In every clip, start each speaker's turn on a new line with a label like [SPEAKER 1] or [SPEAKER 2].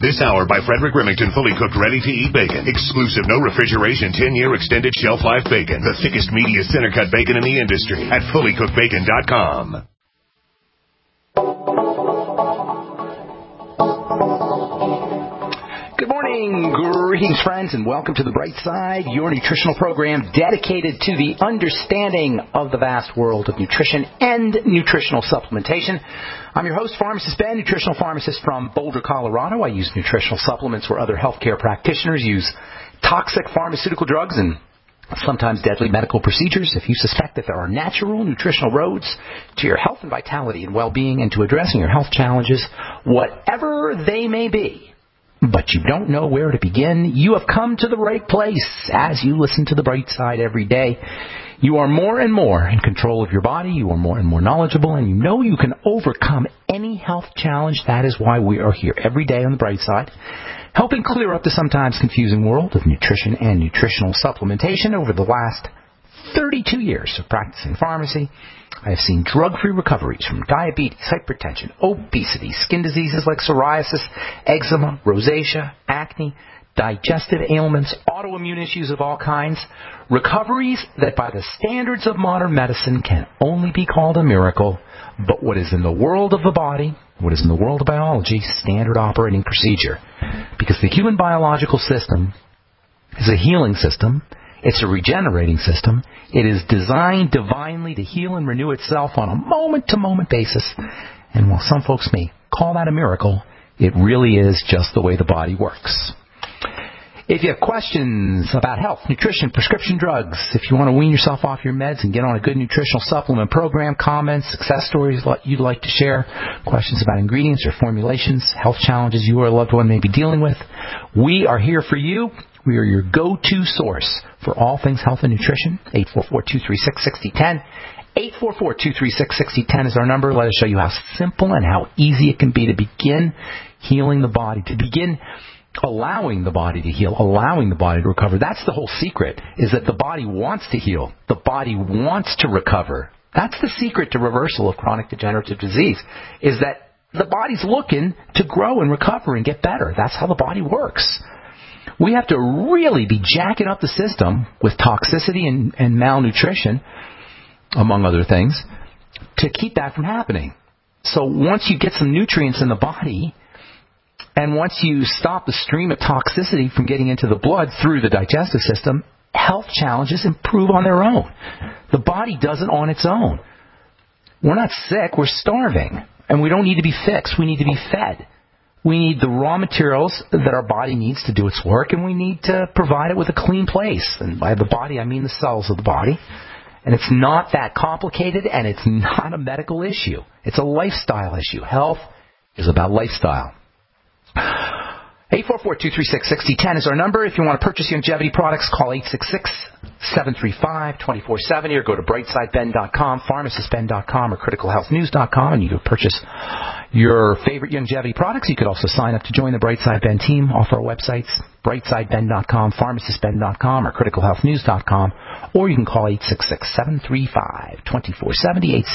[SPEAKER 1] This hour by Frederick Remington, fully cooked, ready-to-eat bacon. Exclusive, no refrigeration, 10-year extended shelf life bacon. The thickest, meatiest center-cut bacon in the industry at fullycookedbacon.com.
[SPEAKER 2] Good morning, greetings, friends, and welcome to The Bright Side, your nutritional program dedicated to the understanding of the vast world of nutrition and nutritional supplementation. I'm your host, Pharmacist Ben, nutritional pharmacist from Boulder, Colorado. I use nutritional supplements where other healthcare practitioners use toxic pharmaceutical drugs and sometimes deadly medical procedures. If you suspect that there are natural nutritional roads to your health and vitality and well-being and to addressing your health challenges, whatever they may be, but you don't know where to begin, you have come to the right place. As you listen to The Bright Side every day, you are more and more in control of your body, you are more and more knowledgeable, and you know you can overcome any health challenge. That is why we are here every day on The Bright Side, helping clear up the sometimes confusing world of nutrition and nutritional supplementation. Over the last 32 years of practicing pharmacy, I have seen drug-free recoveries from diabetes, hypertension, obesity, skin diseases like psoriasis, eczema, rosacea, acne, digestive ailments, autoimmune issues of all kinds, recoveries that by the standards of modern medicine can only be called a miracle, but what is in the world of the body, what is in the world of biology, standard operating procedure. Because the human biological system is a healing system. It's a regenerating system. It is designed divinely to heal and renew itself on a moment-to-moment basis. And while some folks may call that a miracle, it really is just the way the body works. If you have questions about health, nutrition, prescription drugs, if you want to wean yourself off your meds and get on a good nutritional supplement program, comments, success stories you'd like to share, questions about ingredients or formulations, health challenges you or a loved one may be dealing with, we are here for you. We are your go-to source for all things health and nutrition. 844-236-6010. 844-236-6010 is our number. Let us show you how simple and how easy it can be to begin healing the body, to begin allowing the body to heal, allowing the body to recover. That's the whole secret, is that the body wants to heal. The body wants to recover. That's the secret to reversal of chronic degenerative disease, is that the body's looking to grow and recover and get better. That's how the body works. We have to really be jacking up the system with toxicity and malnutrition, among other things, to keep that from happening. So once you get some nutrients in the body, and once you stop the stream of toxicity from getting into the blood through the digestive system, health challenges improve on their own. The body does it on its own. We're not sick, we're starving. And we don't need to be fixed, we need to be fed. We need the raw materials that our body needs to do its work, and we need to provide it with a clean place. And by the body, I mean the cells of the body. And it's not that complicated, and it's not a medical issue. It's a lifestyle issue. Health is about lifestyle. 844-236-6010 is our number. If you want to purchase longevity products, call 866-735-2470 or go to brightsideben.com, pharmacistben.com, or criticalhealthnews.com, and you can purchase your favorite longevity products. You could also sign up to join the Brightside Ben team off our websites, brightsideben.com, pharmacistben.com, or criticalhealthnews.com, or you can call 866-735-2470,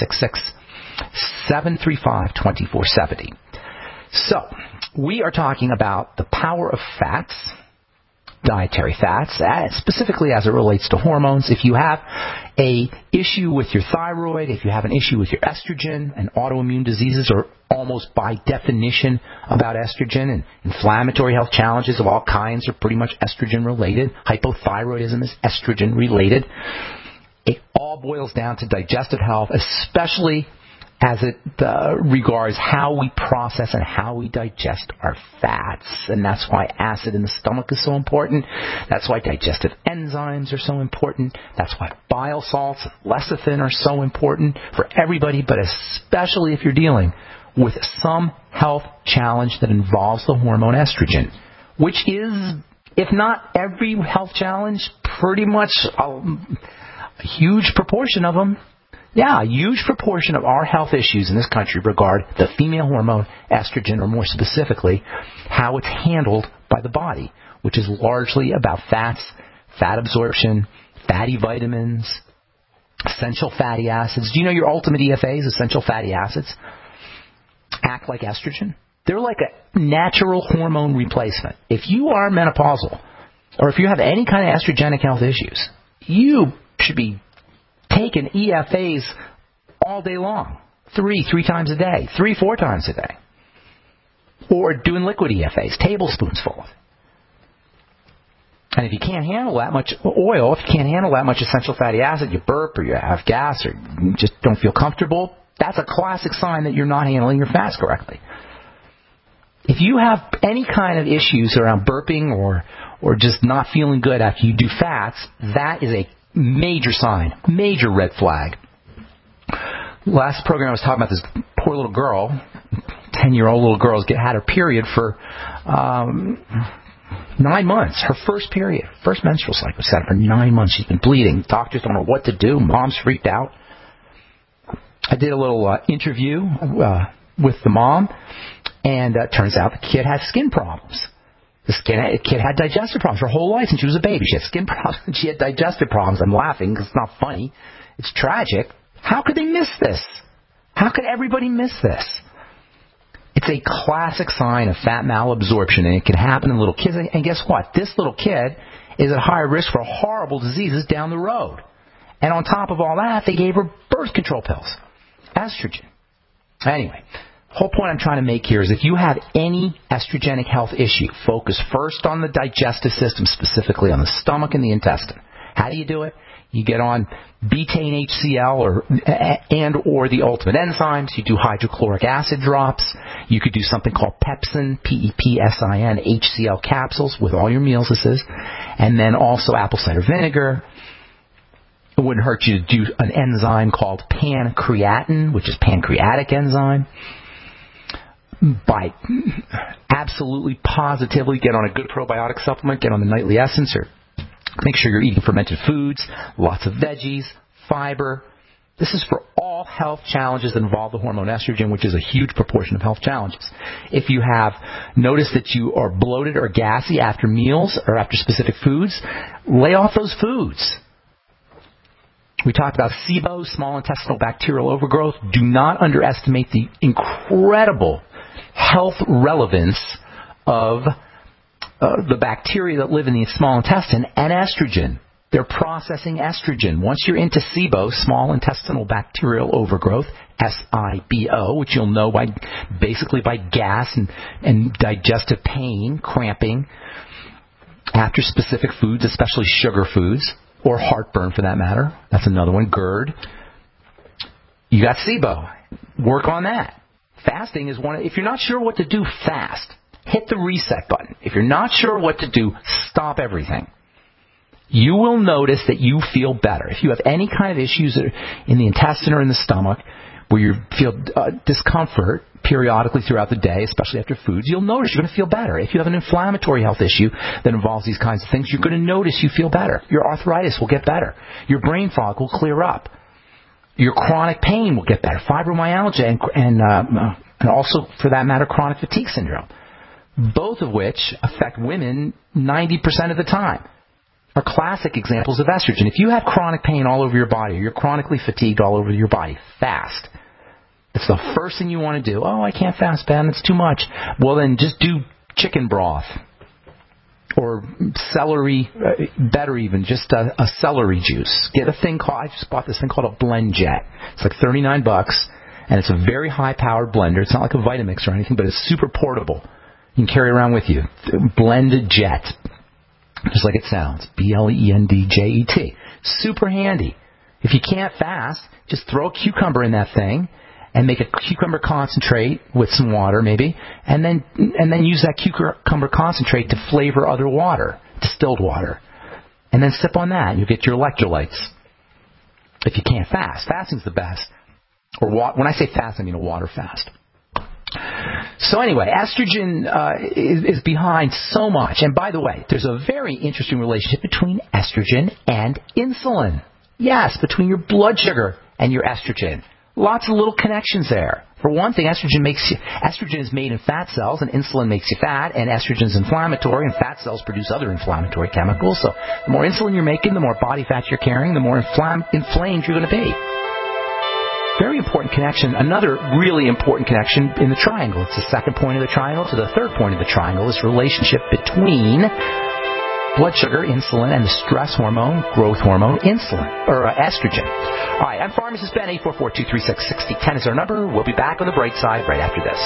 [SPEAKER 2] 866-735-2470. So, we are talking about the power of fats, dietary fats, specifically as it relates to hormones. If you have an issue with your thyroid, if you have an issue with your estrogen, and autoimmune diseases are almost by definition about estrogen, and inflammatory health challenges of all kinds are pretty much estrogen related. Hypothyroidism is estrogen related. It all boils down to digestive health, especially as it regards how we process and how we digest our fats. And that's why acid in the stomach is so important. That's why digestive enzymes are so important. That's why bile salts and lecithin are so important for everybody, but especially if you're dealing with some health challenge that involves the hormone estrogen, which is, if not every health challenge, pretty much a huge proportion of them. Yeah, a huge proportion of our health issues in this country regard the female hormone estrogen, or more specifically, how it's handled by the body, which is largely about fats, fat absorption, fatty vitamins, essential fatty acids. Do you know your ultimate EFAs, essential fatty acids, act like estrogen? They're like a natural hormone replacement. If you are menopausal, or if you have any kind of estrogenic health issues, you should be taking EFAs all day long. Three times a day. 4 times a day. Or doing liquid EFAs, tablespoons full of it. And if you can't handle that much oil, if you can't handle that much essential fatty acid, you burp or you have gas or you just don't feel comfortable, that's a classic sign that you're not handling your fats correctly. If you have any kind of issues around burping or just not feeling good after you do fats, that is a major sign, major red flag. Last program I was talking about this poor little girl, 10-year-old little girl, had her period for 9 months. Her first period, first menstrual cycle, set for 9 months. She's been bleeding. Doctors don't know what to do. Mom's freaked out. I did a little interview with the mom, and it turns out the kid had skin problems. The kid had digestive problems her whole life since she was a baby. She had skin problems and she had digestive problems. I'm laughing because it's not funny. It's tragic. How could they miss this? How could everybody miss this? It's a classic sign of fat malabsorption, and it can happen in little kids. And guess what? This little kid is at higher risk for horrible diseases down the road. And on top of all that, they gave her birth control pills, estrogen. Anyway, the whole point I'm trying to make here is if you have any estrogenic health issue, focus first on the digestive system, specifically on the stomach and the intestine. How do you do it? You get on betaine HCl or the ultimate enzymes. You do hydrochloric acid drops. You could do something called Pepsin, P-E-P-S-I-N, HCl capsules with all your meals, this is. And then also apple cider vinegar. It wouldn't hurt you to do an enzyme called pancreatin, which is pancreatic enzyme. By absolutely positively get on a good probiotic supplement, get on the Nightly Essence, or make sure you're eating fermented foods, lots of veggies, fiber. This is for all health challenges that involve the hormone estrogen, which is a huge proportion of health challenges. If you have noticed that you are bloated or gassy after meals or after specific foods, lay off those foods. We talked about SIBO, small intestinal bacterial overgrowth. Do not underestimate the incredible health relevance of the bacteria that live in the small intestine and estrogen. They're processing estrogen. Once you're into SIBO, small intestinal bacterial overgrowth, SIBO, which you'll know by gas and digestive pain, cramping, after specific foods, especially sugar foods, or heartburn for that matter. That's another one, GERD. You got SIBO. Work on that. Fasting is one. If you're not sure what to do, fast. Hit the reset button. If you're not sure what to do, stop everything. You will notice that you feel better. If you have any kind of issues in the intestine or in the stomach where you feel discomfort periodically throughout the day, especially after foods, you'll notice you're going to feel better. If you have an inflammatory health issue that involves these kinds of things, you're going to notice you feel better. Your arthritis will get better. Your brain fog will clear up. Your chronic pain will get better. Fibromyalgia and also, for that matter, chronic fatigue syndrome, both of which affect women 90% of the time, are classic examples of estrogen. If you have chronic pain all over your body, or you're chronically fatigued all over your body, fast. It's the first thing you want to do. Oh, I can't fast, Ben. It's too much. Well, then just do chicken broth or celery, better even, just a celery juice. Get a thing called, I just bought this thing called a BlendJet. It's like $39, and it's a very high-powered blender. It's not like a Vitamix or anything, but it's super portable. You can carry around with you. BlendJet. Just like it sounds. BlendJet. Super handy. If you can't fast, just throw a cucumber in that thing and make a cucumber concentrate with some water maybe, and then use that cucumber concentrate to flavor other water, distilled water. And then sip on that. You'll get your electrolytes. If you can't fast. Fasting's the best. Or when I say fast, I mean a water fast. So anyway, estrogen is behind so much. And by the way, there's a very interesting relationship between estrogen and insulin. Yes, between your blood sugar and your estrogen. Lots of little connections there. For one thing, estrogen is made in fat cells, and insulin makes you fat, and estrogen is inflammatory, and fat cells produce other inflammatory chemicals. So the more insulin you're making, the more body fat you're carrying, the more inflamed you're going to be. very important connection, another really important connection in the triangle. It's the second point of the triangle to the third point of the triangle, this relationship between blood sugar, insulin, and the stress hormone, growth hormone, estrogen. All right, I'm Pharmacist Ben. 844-236-6010 is our number. We'll be back on the bright side right after this.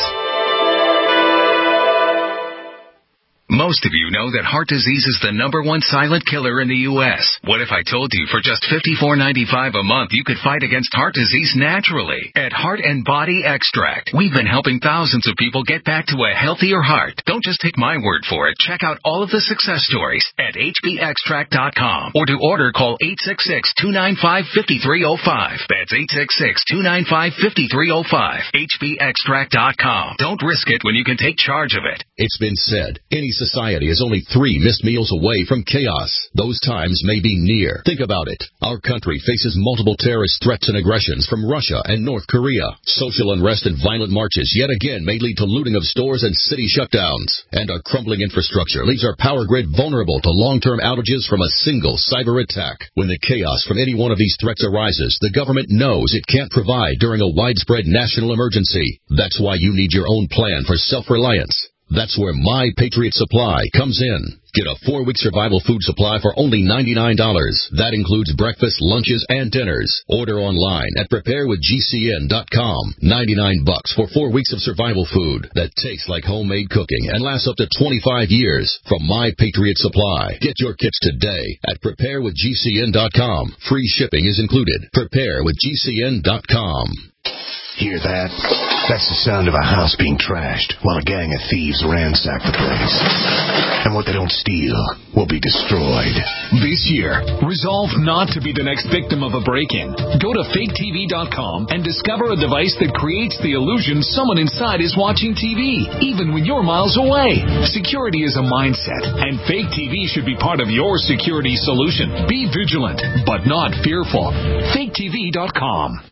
[SPEAKER 3] Most of you know that heart disease is the #1 silent killer in the U.S. What if I told you for just $54.95 a month you could fight against heart disease naturally? At Heart and Body Extract, we've been helping thousands of people get back to a healthier heart. Don't just take my word for it. Check out all of the success stories at hbextract.com, or to order, call 866-295-5305. That's 866-295-5305. hbextract.com. Don't risk it when you can take charge of it.
[SPEAKER 4] It's been said, any society is only 3 missed meals away from chaos. Those times may be near. Think about it. Our country faces multiple terrorist threats and aggressions from Russia and North Korea. Social unrest and violent marches yet again may lead to looting of stores and city shutdowns. And our crumbling infrastructure leaves our power grid vulnerable to long-term outages from a single cyber attack. When the chaos from any one of these threats arises, the government knows it can't provide during a widespread national emergency. That's why you need your own plan for self-reliance. That's where My Patriot Supply comes in. Get a 4-week survival food supply for only $99. That includes breakfast, lunches, and dinners. Order online at preparewithgcn.com. $99 for 4 weeks of survival food that tastes like homemade cooking and lasts up to 25 years from My Patriot Supply. Get your kits today at preparewithgcn.com. Free shipping is included. Preparewithgcn.com.
[SPEAKER 1] Hear that? That's the sound of a house being trashed while a gang of thieves ransack the place. And what they don't steal will be destroyed.
[SPEAKER 5] This year, resolve not to be the next victim of a break-in. Go to faketv.com and discover a device that creates the illusion someone inside is watching TV, even when you're miles away. Security is a mindset, and Fake TV should be part of your security solution. Be vigilant, but not fearful. faketv.com.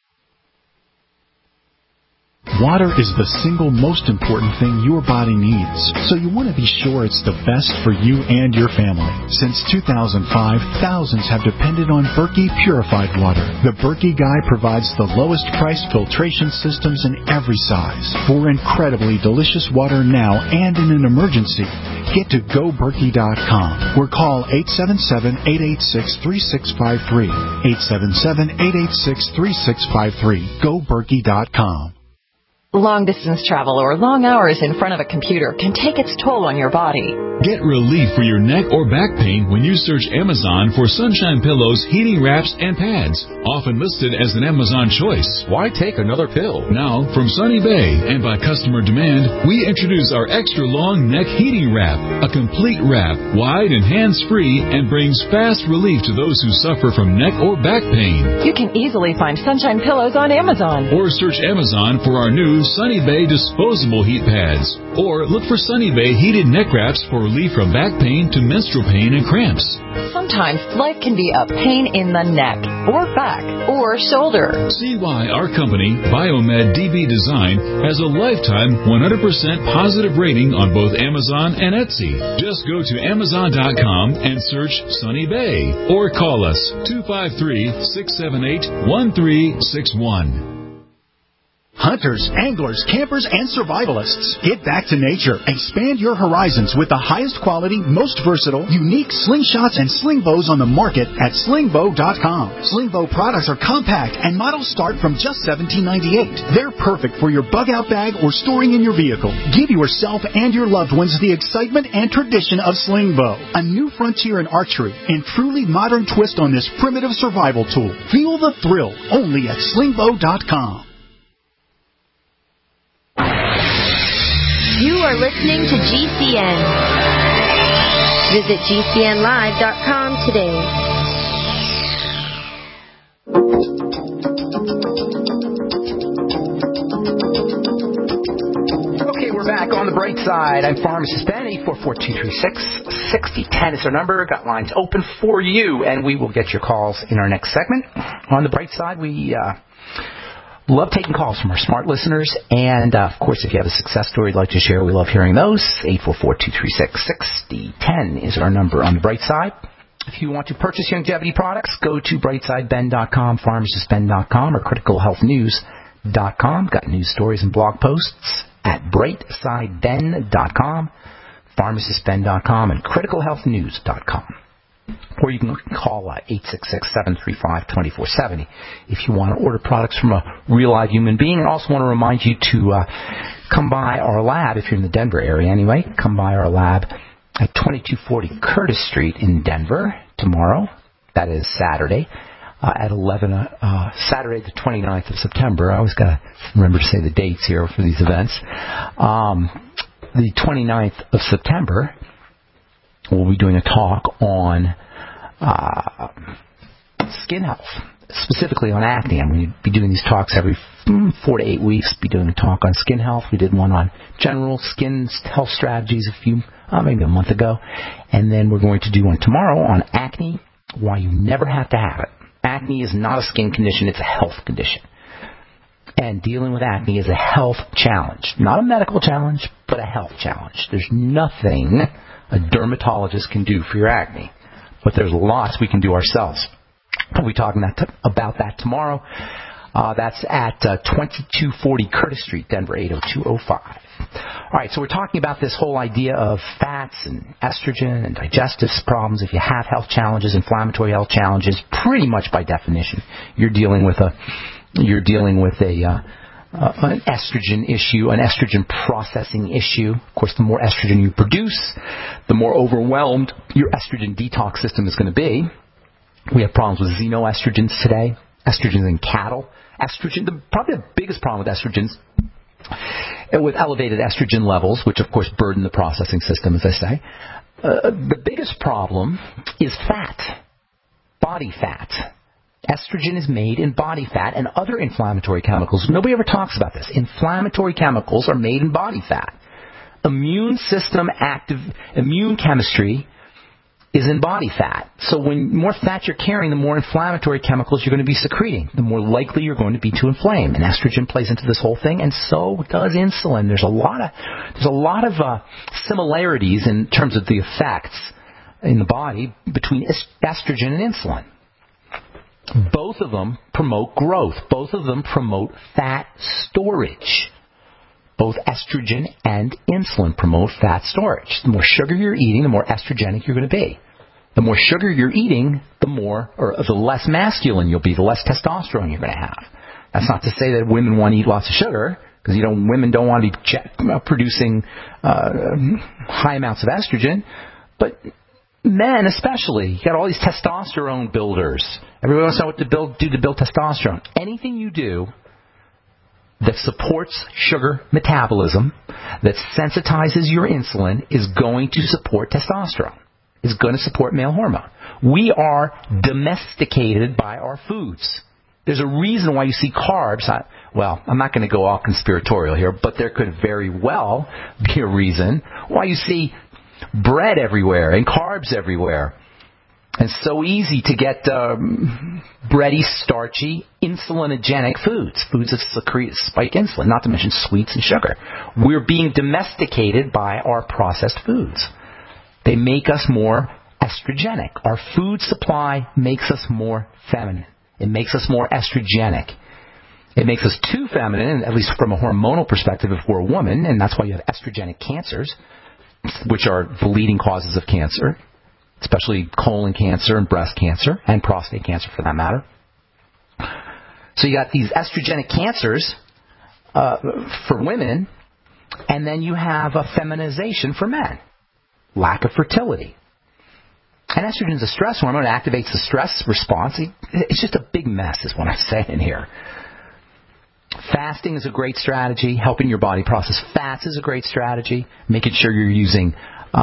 [SPEAKER 6] Water is the single most important thing your body needs, so you want to be sure it's the best for you and your family. Since 2005, thousands have depended on Berkey Purified Water. The Berkey Guy provides the lowest price filtration systems in every size. For incredibly delicious water now and in an emergency, get to GoBerkey.com or call 877-886-3653. 877-886-3653. GoBerkey.com.
[SPEAKER 7] Long-distance travel or long hours in front of a computer can take its toll on your body.
[SPEAKER 8] Get relief for your neck or back pain when you search Amazon for Sunshine Pillows, heating wraps, and pads, often listed as an Amazon choice.
[SPEAKER 9] Why take another pill?
[SPEAKER 8] Now, from Sunny Bay and by customer demand, we introduce our extra-long neck heating wrap, a complete wrap, wide and hands-free, and brings fast relief to those who suffer from neck or back pain.
[SPEAKER 7] You can easily find Sunshine Pillows on Amazon.
[SPEAKER 8] Or search Amazon for our new Sunny Bay disposable heat pads. Or look for Sunny Bay heated neck wraps for relief from back pain to menstrual pain and cramps.
[SPEAKER 7] Sometimes life can be a pain in the neck, or back, or shoulder.
[SPEAKER 8] See why our company, Biomed DB Design, has a lifetime 100% positive rating on both Amazon and Etsy. Just go to Amazon.com and search Sunny Bay, or call us 253-678-1361.
[SPEAKER 6] Hunters, anglers, campers, and survivalists. Get back to nature. Expand your horizons with the highest quality, most versatile, unique slingshots and sling bows on the market at slingbow.com. Slingbow products are compact and models start from just $17.98. They're perfect for your bug-out bag or storing in your vehicle. Give yourself and your loved ones the excitement and tradition of Slingbow, a new frontier in archery and truly modern twist on this primitive survival tool. Feel the thrill only at slingbow.com.
[SPEAKER 10] You are listening to GCN. Visit GCNlive.com today.
[SPEAKER 2] Okay, we're back on the bright side. I'm Pharmacist Ben. 844-236-6010 is our number. Got lines open for you, and we will get your calls in our next segment. On the bright side, we love taking calls from our smart listeners, and of course, if you have a success story you'd like to share, we love hearing those. 844-236-6010 is our number on the bright side. If you want to purchase longevity products, go to brightsideben.com, pharmacistben.com, or criticalhealthnews.com. Got news stories and blog posts at brightsideben.com, pharmacistben.com, and criticalhealthnews.com. Or you can call 866-735-2470 if you want to order products from a real live human being. And also want to remind you to come by our lab, if you're in the Denver area anyway. Come by our lab at 2240 Curtis Street in Denver tomorrow. That is Saturday at 11, Saturday the 29th of September. I always got to remember to say the dates here for these events. The 29th of September, we'll be doing a talk on skin health, specifically on acne. I'm going to be doing these talks every 4 to 8 weeks. Be doing a talk on skin health. We did one on general skin health strategies maybe a month ago. And then we're going to do one tomorrow on acne, why you never have to have it. Acne is not a skin condition, it's a health condition. And dealing with acne is a health challenge. Not a medical challenge, but a health challenge. There's nothing a dermatologist can do for your acne, but there's lots we can do ourselves. We'll be talking about that tomorrow. That's at 2240 Curtis Street, Denver, 80205. All right, so we're talking about this whole idea of fats and estrogen and digestive problems. If you have health challenges, inflammatory health challenges, pretty much by definition, you're dealing with an estrogen issue, an estrogen processing issue. Of course, the more estrogen you produce, the more overwhelmed your estrogen detox system is going to be. We have problems with xenoestrogens today, estrogens in cattle. Probably the biggest problem with estrogens, with elevated estrogen levels, which of course burden the processing system, as I say. The biggest problem is fat, body fat. Estrogen is made in body fat and other inflammatory chemicals. Nobody ever talks about this. Inflammatory chemicals are made in body fat. Immune system active, immune chemistry is in body fat. So when more fat you're carrying, the more inflammatory chemicals you're going to be secreting, the more likely you're going to be to inflame. And estrogen plays into this whole thing, and so does insulin. There's a lot of similarities in terms of the effects in the body between estrogen and insulin. Both of them promote growth. Both of them promote fat storage. Both estrogen and insulin promote fat storage. The more sugar you're eating, the more estrogenic you're going to be. The more sugar you're eating, the less masculine you'll be, the less testosterone you're going to have. That's not to say that women want to eat lots of sugar, because women don't want to be producing high amounts of estrogen, but men especially, you got all these testosterone builders. Everybody wants to know what to do to build testosterone. Anything you do that supports sugar metabolism, that sensitizes your insulin, is going to support testosterone, is going to support male hormone. We are domesticated by our foods. There's a reason why you see carbs. I'm not going to go all conspiratorial here, but there could very well be a reason why you see bread everywhere and carbs everywhere. And so easy to get bready, starchy, insulinogenic foods that spike insulin, not to mention sweets and sugar. We're being domesticated by our processed foods. They make us more estrogenic. Our food supply makes us more feminine. It makes us more estrogenic. It makes us too feminine, at least from a hormonal perspective if we're a woman, and that's why you have estrogenic cancers, which are the leading causes of cancer, especially colon cancer and breast cancer and prostate cancer for that matter. So you got these estrogenic cancers for women, and then you have a feminization for men, lack of fertility. And estrogen is a stress hormone. It activates the stress response. It's just a big mess is what I'm saying here. Fasting is a great strategy. Helping your body process fats is a great strategy. Making sure you're using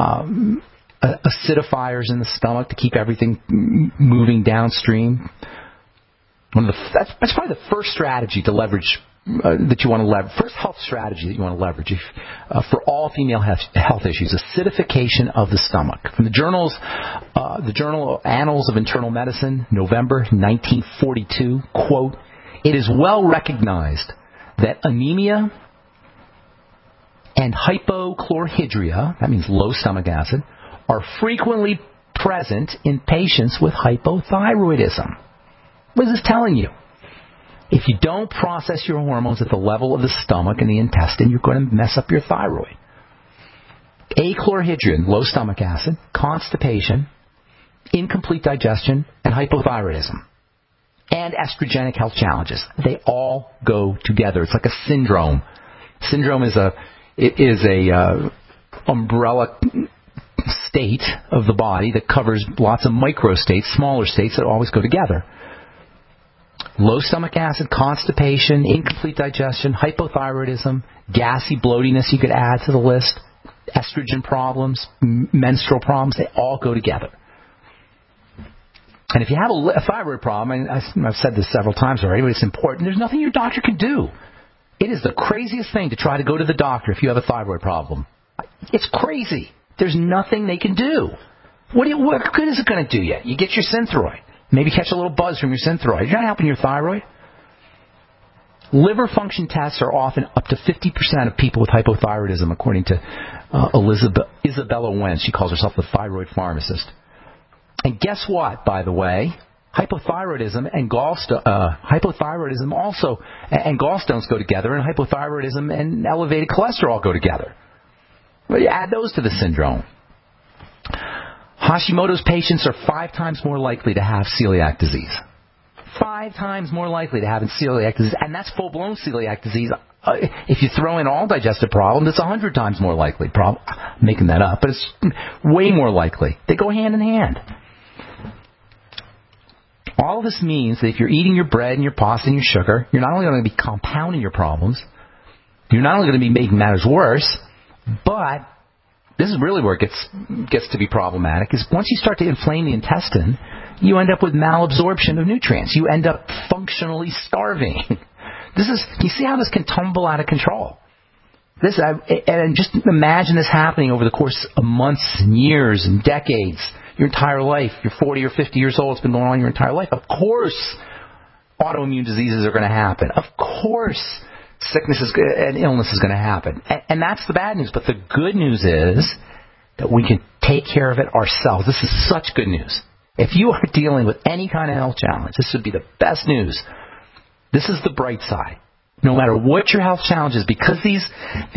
[SPEAKER 2] acidifiers in the stomach to keep everything moving downstream. That's probably the first strategy to leverage that you want to leverage. First health strategy that you want to leverage for all female health issues: acidification of the stomach. From the journal Annals of Internal Medicine, November 1942, quote, "It is well recognized that anemia and hypochlorhydria, that means low stomach acid, are frequently present in patients with hypothyroidism. What is this telling you? If you don't process your hormones at the level of the stomach and the intestine, you're going to mess up your thyroid. Achlorhydrin, low stomach acid, constipation, incomplete digestion, and hypothyroidism, and estrogenic health challenges. They all go together. It's like a syndrome. Syndrome is a umbrella state of the body that covers lots of micro states, smaller states that always go together. Low stomach acid, constipation, incomplete digestion, hypothyroidism, gassy bloatiness you could add to the list, estrogen problems, menstrual problems, they all go together. And if you have a thyroid problem, and I've said this several times already, but it's important, there's nothing your doctor can do. It is the craziest thing to try to go to the doctor if you have a thyroid problem. It's crazy. There's nothing they can do. What good is it going to do you? You get your Synthroid. Maybe catch a little buzz from your Synthroid. You're not helping your thyroid. Liver function tests are often up to 50% of people with hypothyroidism, according to Isabella Wen. She calls herself the thyroid pharmacist. And guess what, by the way? Hypothyroidism and hypothyroidism also, and gallstones go together, and hypothyroidism and elevated cholesterol go together. Well, you add those to the syndrome. Hashimoto's patients are 5 times more likely to have celiac disease. 5 times more likely to have celiac disease, and that's full-blown celiac disease. If you throw in all digestive problems, it's 100 times more likely. I'm making that up, but it's way more likely. They go hand in hand. All of this means that if you're eating your bread and your pasta and your sugar, you're not only going to be compounding your problems, you're not only going to be making matters worse, but this is really where it gets to be problematic, is once you start to inflame the intestine, you end up with malabsorption of nutrients. You end up functionally starving. You see how this can tumble out of control. And just imagine this happening over the course of months and years and decades, your entire life. You're 40 or 50 years old. It's been going on your entire life. Of course, autoimmune diseases are going to happen. Of course, sickness and illness is going to happen. And that's the bad news. But the good news is that we can take care of it ourselves. This is such good news. If you are dealing with any kind of health challenge, this would be the best news. This is the bright side. No matter what your health challenge is, because these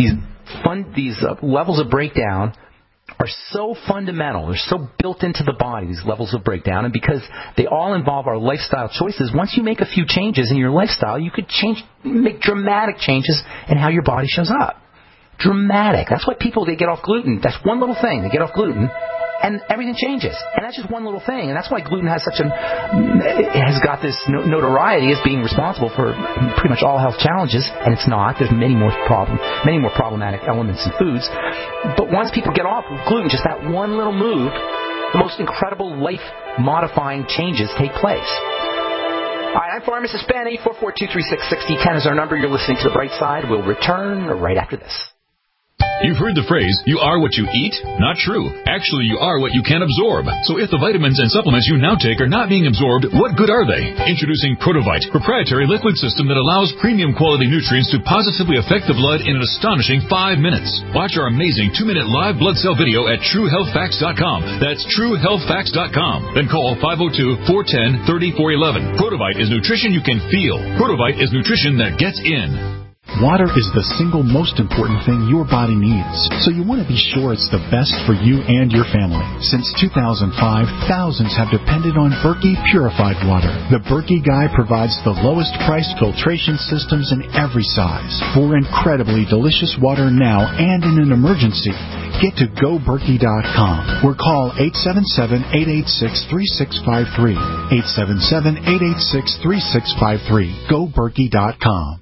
[SPEAKER 2] levels of breakdown are so fundamental, they're so built into the body, these levels of breakdown, and because they all involve our lifestyle choices, once you make a few changes in your lifestyle, you could make dramatic changes in how your body shows up. Dramatic. That's why they get off gluten. That's one little thing. They get off gluten, and everything changes. And that's just one little thing. And that's why gluten has has got this notoriety as being responsible for pretty much all health challenges. And it's not. There's many more problematic elements in foods. But once people get off gluten, just that one little move, the most incredible life-modifying changes take place. All right, I'm Pharmacist Ben. 844-236-6010 is our number. You're listening to The Bright Side. We'll return right after this.
[SPEAKER 8] You've heard the phrase, you are what you eat? Not true. Actually, you are what you can absorb. So if the vitamins and supplements you now take are not being absorbed, what good are they? Introducing Protovite, proprietary liquid system that allows premium quality nutrients to positively affect the blood in an astonishing 5 minutes. Watch our amazing 2-minute live blood cell video at TrueHealthFacts.com. That's TrueHealthFacts.com. Then call 502-410-3411. Protovite is nutrition you can feel. Protovite is nutrition that gets in.
[SPEAKER 6] Water is the single most important thing your body needs, so you want to be sure it's the best for you and your family. Since 2005, thousands have depended on Berkey purified water. The Berkey Guy provides the lowest priced filtration systems in every size. For incredibly delicious water now and in an emergency, get to GoBerkey.com or call 877-886-3653. 877-886-3653. GoBerkey.com.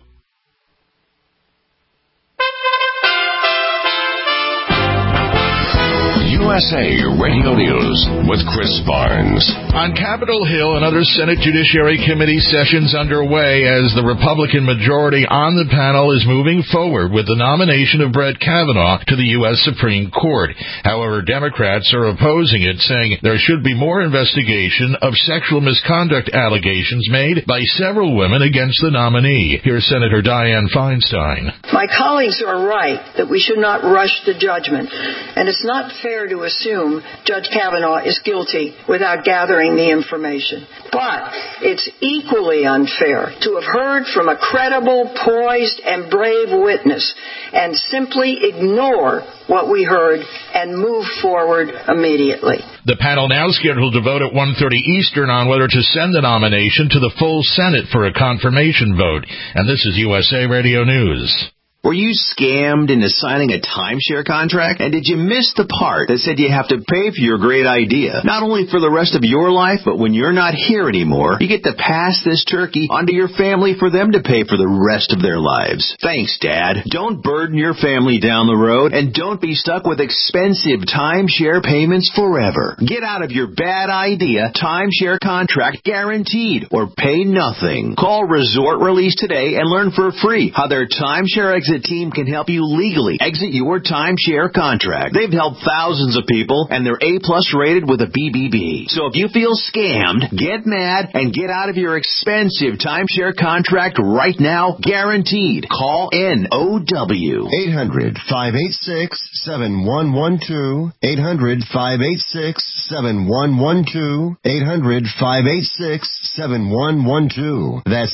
[SPEAKER 1] USA Radio News with Chris Barnes.
[SPEAKER 9] On Capitol Hill, another Senate Judiciary Committee session's underway as the Republican majority on the panel is moving forward with the nomination of Brett Kavanaugh to the U.S. Supreme Court. However, Democrats are opposing it, saying there should be more investigation of sexual misconduct allegations made by several women against the nominee. Here's Senator Dianne Feinstein.
[SPEAKER 11] My colleagues are right that we should not rush to judgment, and it's not fair to assume Judge Kavanaugh is guilty without gathering the information. But it's equally unfair to have heard from a credible, poised, and brave witness and simply ignore what we heard and move forward immediately.
[SPEAKER 9] The panel now scheduled to vote at 1:30 Eastern on whether to send the nomination to the full Senate for a confirmation vote. And this is USA Radio News.
[SPEAKER 12] Were you scammed into signing a timeshare contract? And did you miss the part that said you have to pay for your great idea? Not only for the rest of your life, but when you're not here anymore, you get to pass this turkey onto your family for them to pay for the rest of their lives. Thanks, Dad. Don't burden your family down the road, and don't be stuck with expensive timeshare payments forever. Get out of your bad idea timeshare contract guaranteed, or pay nothing. Call Resort Release today and learn for free how their timeshare exit team can help you legally exit your timeshare contract. They've helped thousands of people, and they're A+ rated with a BBB. So if you feel scammed, get mad and get out of your expensive timeshare contract right now, guaranteed. Call NOW.
[SPEAKER 13] 800-586-7112. 800-586-7112. 800-586-7112. That's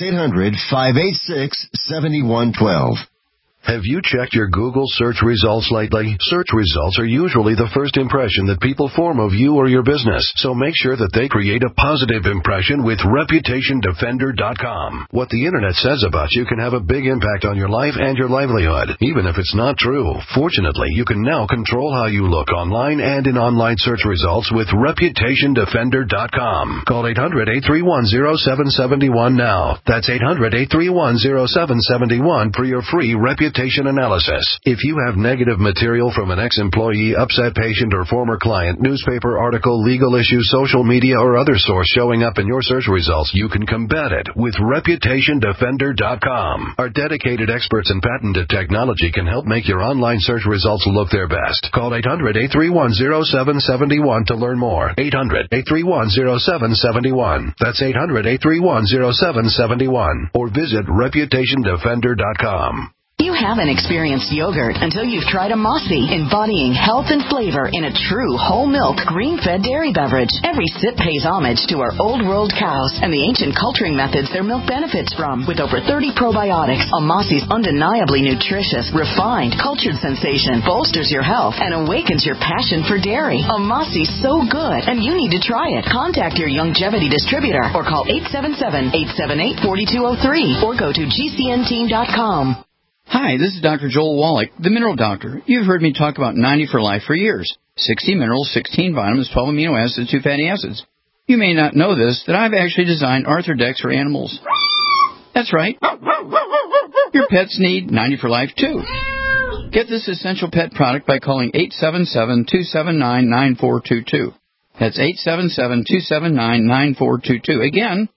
[SPEAKER 13] 800-586-7112.
[SPEAKER 14] Have you checked your Google search results lately? Search results are usually the first impression that people form of you or your business, so make sure that they create a positive impression with ReputationDefender.com. What the Internet says about you can have a big impact on your life and your livelihood, even if it's not true. Fortunately, you can now control how you look online and in online search results with ReputationDefender.com. Call 800-831-0771 now. That's 800-831-0771 for your free reputation analysis. If you have negative material from an ex-employee, upset patient, or former client, newspaper article, legal issue, social media, or other source showing up in your search results, you can combat it with ReputationDefender.com. Our dedicated experts in patented technology can help make your online search results look their best. Call 800-831-0771 to learn more. 800-831-0771. That's 800-831-0771. Or visit ReputationDefender.com.
[SPEAKER 15] You haven't experienced yogurt until you've tried a Mossy, embodying health and flavor in a true whole milk, green-fed dairy beverage. Every sip pays homage to our old world cows and the ancient culturing methods their milk benefits from. With over 30 probiotics, a Mossy's undeniably nutritious, refined, cultured sensation bolsters your health and awakens your passion for dairy. A Mossy's so good, and you need to try it. Contact your Youngevity distributor or call 877-878-4203 or go to GCNteam.com.
[SPEAKER 16] Hi, this is Dr. Joel Wallach, the Mineral Doctor. You've heard me talk about 90 for Life for years. 60 minerals, 16 vitamins, 12 amino acids, 2 fatty acids. You may not know this, that I've actually designed Arthrodex for animals. That's right. Your pets need 90 for Life, too. Get this essential pet product by calling 877-279-9422. That's 877-279-9422. Again,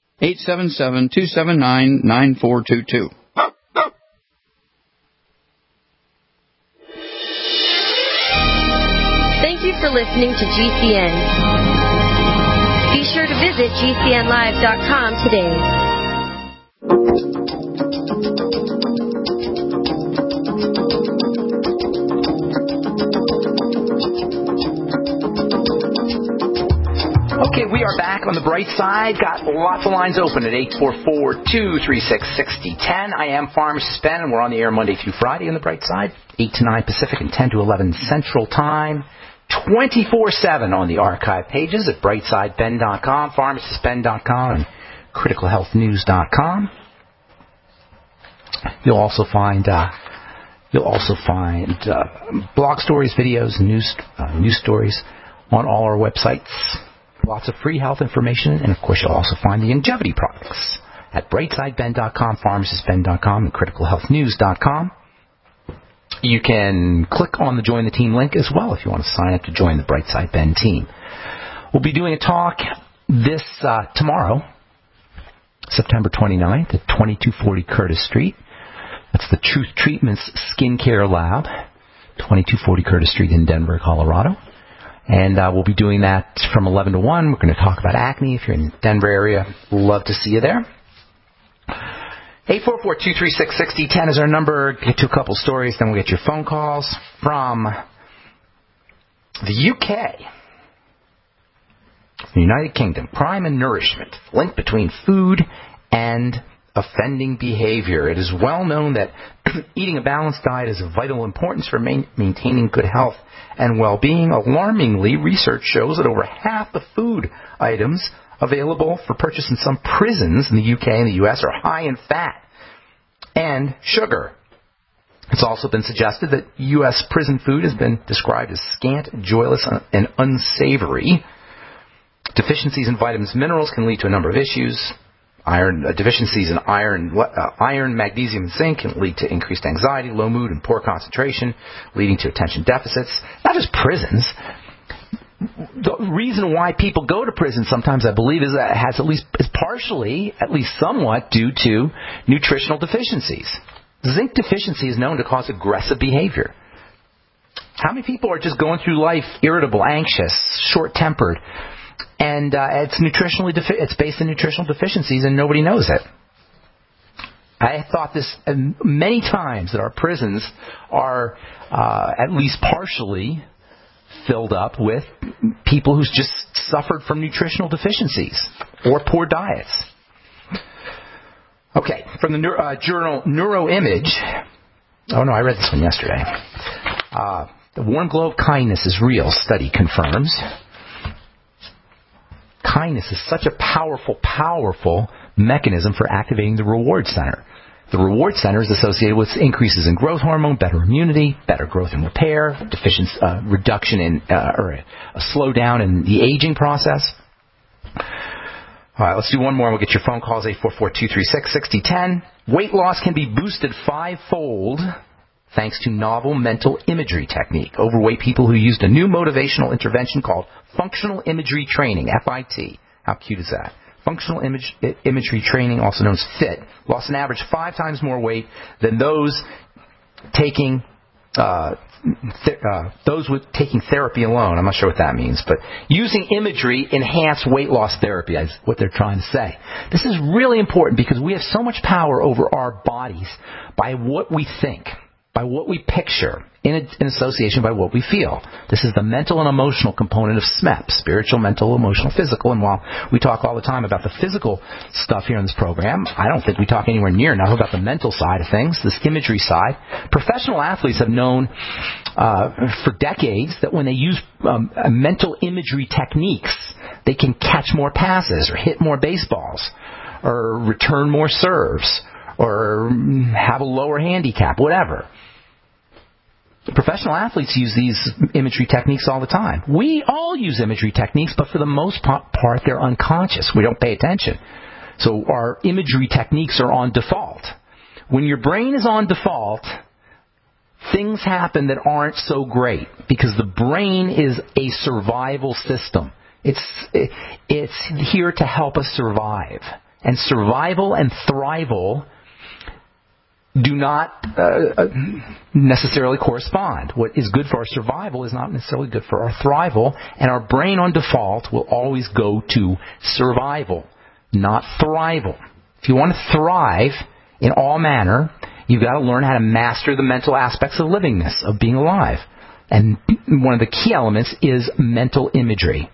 [SPEAKER 16] 877-279-9422.
[SPEAKER 10] Thank you for listening to GCN. Be sure to visit GCNlive.com today.
[SPEAKER 2] Okay, we are back on the bright side. Got lots of lines open at 844-236-6010. I am Pharmacist Ben, and we're on the air Monday through Friday on the bright side, 8 to 9 Pacific and 10 to 11 Central Time. 24/7 on the archive pages at brightsideben.com, pharmacistben.com, and criticalhealthnews.com. You'll also find blog stories, videos, and news stories on all our websites. Lots of free health information, and of course you'll also find the Youngevity products at brightsideben.com, pharmacistben.com, and criticalhealthnews.com. You can click on the Join the Team link as well if you want to sign up to join the Brightside Ben team. We'll be doing a talk this tomorrow, September 29th at 2240 Curtis Street. That's the Truth Treatments Skincare Lab, 2240 Curtis Street in Denver, Colorado. And we'll be doing that from 11 to 1. We're going to talk about acne. If you're in the Denver area, we'd love to see you there. 844-236-6010 is our number. Get to a couple stories, then we'll get your phone calls from The UK, the United Kingdom, crime and nourishment, link between food and offending behavior. It is well known that eating a balanced diet is of vital importance for maintaining good health and well-being. Alarmingly, research shows that over half the food items available for purchase in some prisons in the UK and the US are high in fat and sugar. It's also been suggested that U.S. prison food has been described as scant, joyless, and unsavory. Deficiencies in vitamins and minerals can lead to a number of issues. Deficiencies in iron, magnesium, and zinc can lead to increased anxiety, low mood, and poor concentration, leading to attention deficits. Not just prisons. The reason why people go to prison sometimes, I believe, is partially, at least somewhat, due to nutritional deficiencies. Zinc deficiency is known to cause aggressive behavior. How many people are just going through life irritable, anxious, short-tempered, and it's based on nutritional deficiencies, and nobody knows it? I thought this many times that our prisons are at least partially filled up with people who's just suffered from nutritional deficiencies or poor diets. Okay, from the journal Neuroimage. Oh, no, I read this one yesterday. The warm glow of kindness is real, study confirms. Kindness is such a powerful mechanism for activating the reward center. The reward center is associated with increases in growth hormone, better immunity, better growth and repair, reduction in or a slowdown in the aging process. All right, let's do one more. We'll get your phone calls, 844-236-6010. Weight loss can be boosted 5-fold thanks to novel mental imagery technique. Overweight people who used a new motivational intervention called functional imagery training, FIT. How cute is that? Functional imagery training, also known as FIT, lost an average 5 times more weight than those taking therapy alone. I'm not sure what that means, but using imagery enhanced weight loss therapy is what they're trying to say. This is really important because we have so much power over our bodies by what we think, by what we picture, in association by what we feel. This is the mental and emotional component of SMEP, spiritual, mental, emotional, physical. And while we talk all the time about the physical stuff here in this program, I don't think we talk anywhere near enough about the mental side of things, this imagery side. Professional athletes have known for decades that when they use mental imagery techniques, they can catch more passes or hit more baseballs or return more serves or have a lower handicap, whatever. Professional athletes use these imagery techniques all the time. We all use imagery techniques, but for the most part, they're unconscious. We don't pay attention. So our imagery techniques are on default. When your brain is on default, things happen that aren't so great because the brain is a survival system. It's here to help us survive. And survival and thrival do not necessarily correspond. What is good for our survival is not necessarily good for our thrival, and our brain on default will always go to survival, not thrival. If you want to thrive in all manner, you've got to learn how to master the mental aspects of livingness, of being alive. And one of the key elements is mental imagery.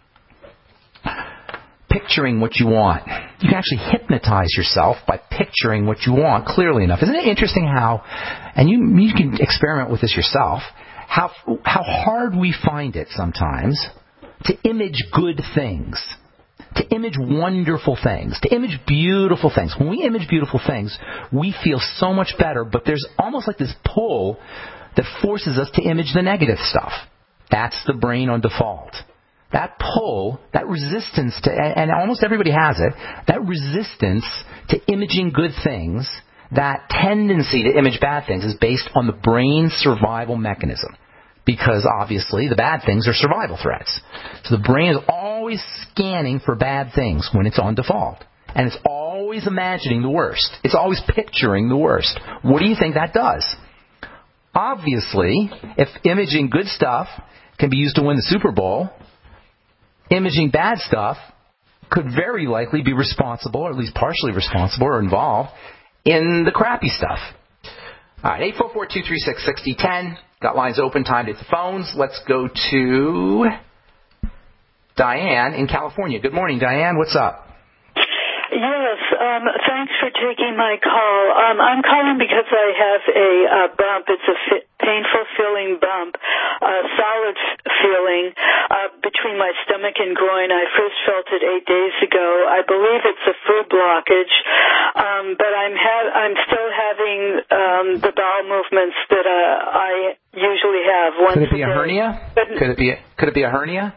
[SPEAKER 2] Picturing what you want. You can actually hypnotize yourself by picturing what you want clearly enough. Isn't it interesting how, and you can experiment with this yourself, how hard we find it sometimes to image good things, to image wonderful things, to image beautiful things. When we image beautiful things, we feel so much better, but there's almost like this pull that forces us to image the negative stuff. That's the brain on default. That pull, that resistance to, and almost everybody has it, that resistance to imaging good things, that tendency to image bad things is based on the brain's survival mechanism. Because obviously the bad things are survival threats. So the brain is always scanning for bad things when it's on default. And it's always imagining the worst. It's always picturing the worst. What do you think that does? Obviously, if imaging good stuff can be used to win the Super Bowl, imaging bad stuff could very likely be responsible, or at least partially responsible or involved, in the crappy stuff. All right, 844-236-6010. Got lines open, time to hit the phones. Let's go to Diane in California. Good morning, Diane. What's up?
[SPEAKER 17] Yes, thanks for taking my call. I'm calling because I have a bump. It's a painful feeling bump, a solid feeling between my stomach and groin. I first felt it 8 days ago. I believe it's a food blockage, but I'm still having the bowel movements that I usually have once a day.
[SPEAKER 2] Could it be a hernia? Could it be a hernia?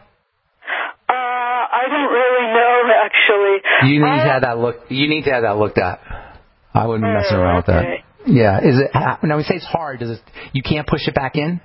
[SPEAKER 17] I don't really know, actually.
[SPEAKER 2] You need to have that look. You need to have that looked at. I wouldn't be messing around with that. Yeah. Is it? Now we say it's hard. You can't push it back in?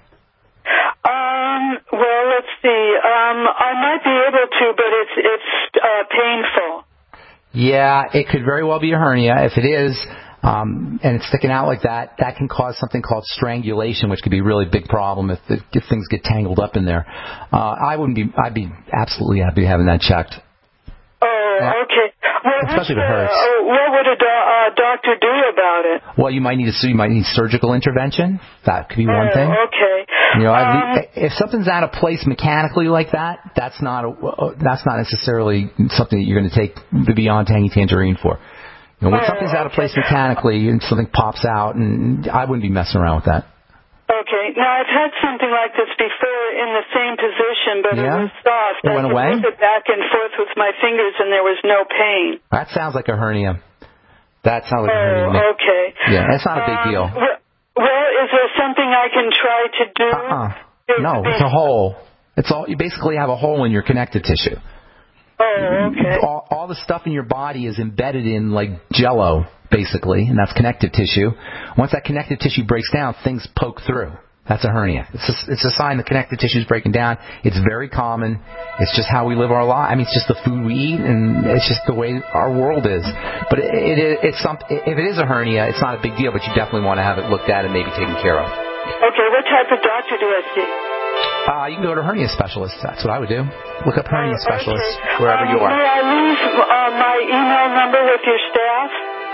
[SPEAKER 17] Well, let's see. I might be able to, but it's painful.
[SPEAKER 2] Yeah, it could very well be a hernia. If it is, and it's sticking out like that, that can cause something called strangulation, which could be a really big problem if things get tangled up in there. I'd be absolutely happy having that checked.
[SPEAKER 17] Oh, okay. Well,
[SPEAKER 2] especially if it hurts.
[SPEAKER 17] What would a doctor do about it?
[SPEAKER 2] Well, you might need surgical intervention. That could be one thing.
[SPEAKER 17] Okay.
[SPEAKER 2] You know, if something's out of place mechanically like that, that's not necessarily something that you're going to take the Beyond Tangy Tangerine for. You know, when something's out of place mechanically and something pops out, and I wouldn't be messing around with that.
[SPEAKER 17] Okay. Now, I've had something like this before in the same position, but it was soft.
[SPEAKER 2] It went away?
[SPEAKER 17] I could move it back and forth with my fingers, and there was no pain.
[SPEAKER 2] That sounds like a hernia. That sounds like a hernia.
[SPEAKER 17] Okay.
[SPEAKER 2] Yeah, that's not a big deal.
[SPEAKER 17] Well, is there something I can try to do?
[SPEAKER 2] No, it's a hole. You basically have a hole in your connective tissue.
[SPEAKER 17] Oh, okay.
[SPEAKER 2] All the stuff in your body is embedded in like Jell-O, basically, and that's connective tissue. Once that connective tissue breaks down, things poke through. That's a hernia. It's a sign the connective tissue is breaking down. It's very common. It's just how we live our life. I mean, it's just the food we eat, and it's just the way our world is. But if it is a hernia, it's not a big deal, but you definitely want to have it looked at and maybe taken care of.
[SPEAKER 17] Okay, what type of doctor do I see?
[SPEAKER 2] You can go to hernia specialist. That's what I would do. Look up hernia specialist wherever you are.
[SPEAKER 17] May I leave my email number with your staff?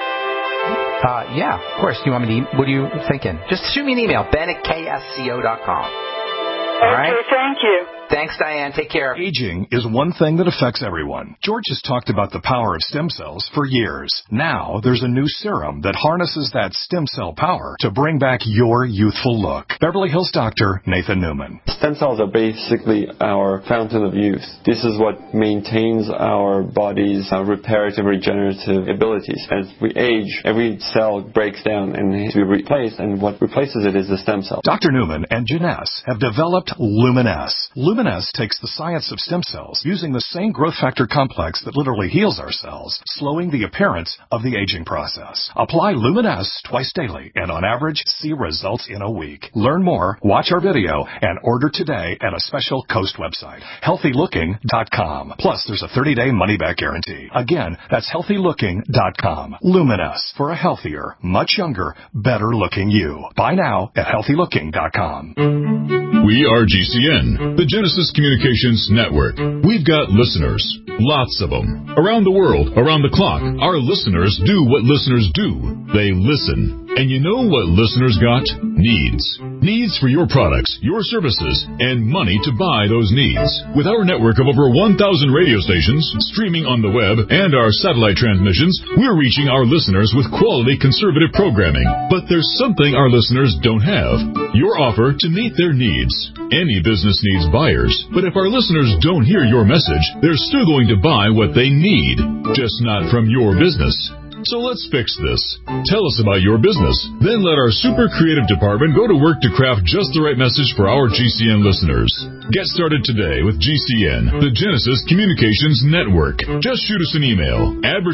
[SPEAKER 2] Yeah, of course. Do you want me to? What are you thinking? Just shoot me an email, ben@ksco.com. All right?
[SPEAKER 17] Okay, thank you.
[SPEAKER 2] Thanks, Diane. Take care.
[SPEAKER 18] Aging is one thing that affects everyone. George has talked about the power of stem cells for years. Now, there's a new serum that harnesses that stem cell power to bring back your youthful look. Beverly Hills doctor Nathan Newman.
[SPEAKER 19] Stem cells are basically our fountain of youth. This is what maintains our body's reparative, regenerative abilities. As we age, every cell breaks down and needs to be replaced, and what replaces it is the stem cell.
[SPEAKER 18] Dr. Newman and Janess have developed Luminess. Luminess takes the science of stem cells using the same growth factor complex that literally heals our cells, slowing the appearance of the aging process. Apply Luminess twice daily and on average see results in a week. Learn more, watch our video, and order today at a special Coast website, healthylooking.com. Plus, there's a 30-day money-back guarantee. Again, that's healthylooking.com. Luminess, for a healthier, much younger, better-looking you. Buy now at healthylooking.com.
[SPEAKER 8] We are GCN, the Genesis Communications Network. We've got listeners, lots of them. Around the world, around the clock, our listeners do what listeners do. They listen. And you know what listeners got? Needs. Needs for your products, your services, and money to buy those needs. With our network of over 1,000 radio stations, streaming on the web, and our satellite transmissions, we're reaching our listeners with quality conservative programming. But there's something our listeners don't have. Your offer to meet their needs. Any business needs buyers, but if our listeners don't hear your message, they're still going to buy what they need, just not from your business. So let's fix this. Tell us about your business. Then let our super creative department go to work to craft just the right message for our GCN listeners. Get started today with GCN, the Genesis Communications Network. Just shoot us an email.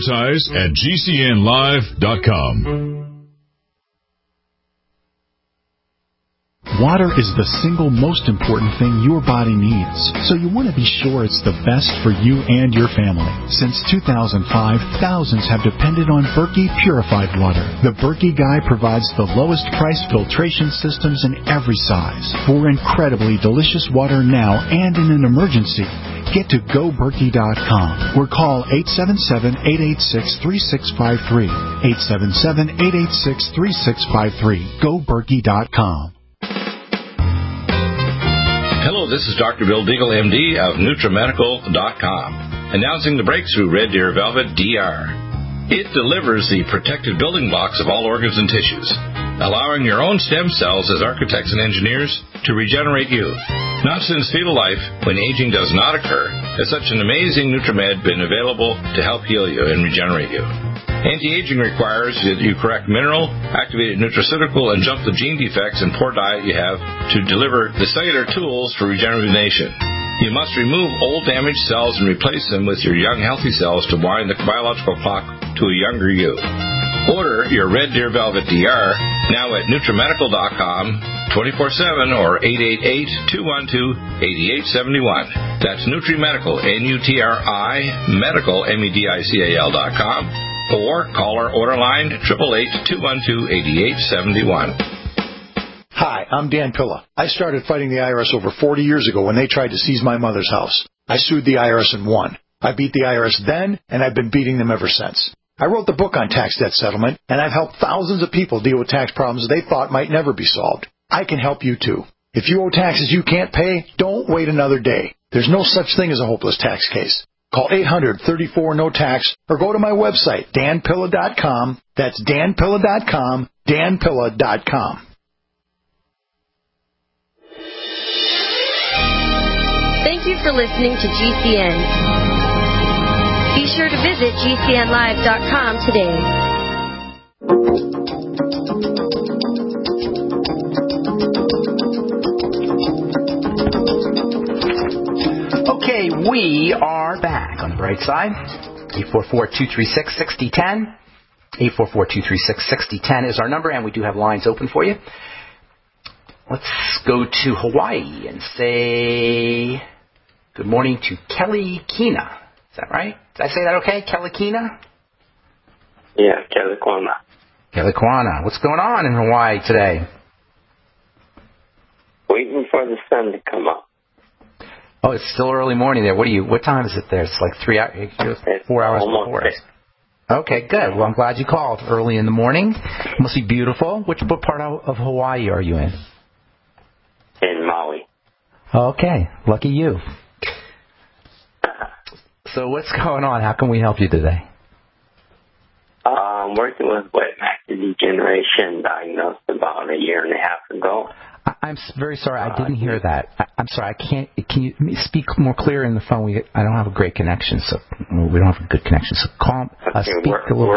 [SPEAKER 8] Advertise@gcnlive.com.
[SPEAKER 6] Water is the single most important thing your body needs, so you want to be sure it's the best for you and your family. Since 2005, thousands have depended on Berkey purified water. The Berkey Guy provides the lowest price filtration systems in every size for incredibly delicious water now and in an emergency. get to GoBerkey.com or call 877-886-3653. 877-886-3653. GoBerkey.com.
[SPEAKER 20] Hello, this is Dr. Bill Deagle, MD of NutriMedical.com, announcing the breakthrough Red Deer Velvet DR. It delivers the protected building blocks of all organs and tissues, allowing your own stem cells as architects and engineers to regenerate you. Not since fetal life, when aging does not occur, has such an amazing NutriMed been available to help heal you and regenerate you. Anti-aging requires that you correct mineral, activated nutraceutical, and jump the gene defects and poor diet you have to deliver the cellular tools for rejuvenation. You must remove old damaged cells and replace them with your young healthy cells to wind the biological clock to a younger you. Order your Red Deer Velvet DR now at NutriMedical.com 24/7 or 888-212-8871. That's NutriMedical, N-U-T-R-I, Medical, M-E-D-I-C-A-L.com. Or call our order line 888-212-8871.
[SPEAKER 21] Hi, I'm Dan Pilla. I started fighting the IRS over 40 years ago when they tried to seize my mother's house. I sued the IRS and won. I beat the IRS then, and I've been beating them ever since. I wrote the book on tax debt settlement, and I've helped thousands of people deal with tax problems they thought might never be solved. I can help you too. If you owe taxes you can't pay, don't wait another day. There's no such thing as a hopeless tax case. Call 800-34-NO-TAX or go to my website, danpilla.com. That's danpilla.com, danpilla.com.
[SPEAKER 10] Thank you for listening to GCN. Be sure to visit GCNlive.com today.
[SPEAKER 2] Okay, we are back on the bright side. 844-236-6010. 844-236-6010 is our number, and we do have lines open for you. Let's go to Hawaii and say good morning to Kelly Kina. Is that right? Did I say that okay? Kelly Kina?
[SPEAKER 22] Yeah, Kelly Kwana.
[SPEAKER 2] Kelly Kwana. What's going on in Hawaii today?
[SPEAKER 22] Waiting for the sun to come up.
[SPEAKER 2] Oh, it's still early morning there. What time is it there? It's like 4 hours before us. Okay, good. Well, I'm glad you called early in the morning. It must be beautiful. What part of Hawaii are you in?
[SPEAKER 22] In Maui.
[SPEAKER 2] Okay, lucky you. So what's going on? How can we help you today?
[SPEAKER 22] I'm working with wet macular degeneration, diagnosed about a year and a half ago.
[SPEAKER 2] I'm very sorry. I didn't hear that. I'm sorry. I can't. Can you speak more clear in the phone? I don't have a great connection, so we don't have a good connection. So speak a little.